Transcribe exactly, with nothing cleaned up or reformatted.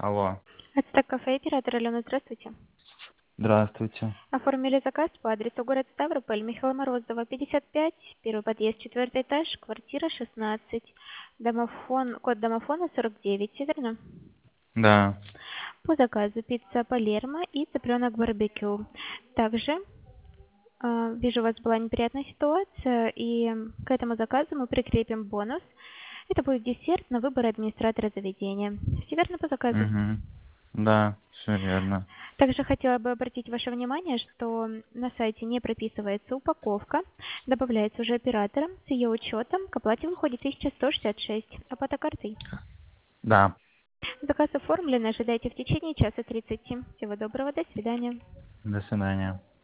Алло. Ацтек кафе, оператор Алена, здравствуйте. Здравствуйте. Оформили заказ по адресу город Ставрополь, Михаила Морозова, пятьдесят пять, первый подъезд, четвертый этаж, квартира шестнадцать, домофон, код домофона сорок девять, верно? Да. По заказу пицца Палермо и цыпленок барбекю. Также э, вижу, у вас была неприятная ситуация, и к этому заказу мы прикрепим бонус. Это будет десерт на выбор администратора заведения. Все верно по заказу? Угу. Да, все верно. Также хотела бы обратить ваше внимание, что на сайте не прописывается упаковка, добавляется уже оператором, с ее учетом к оплате выходит тысяча сто шестьдесят шесть. Оплата картой. Да. Заказ оформлен, ожидайте в течение часа тридцати. Всего доброго, до свидания. До свидания.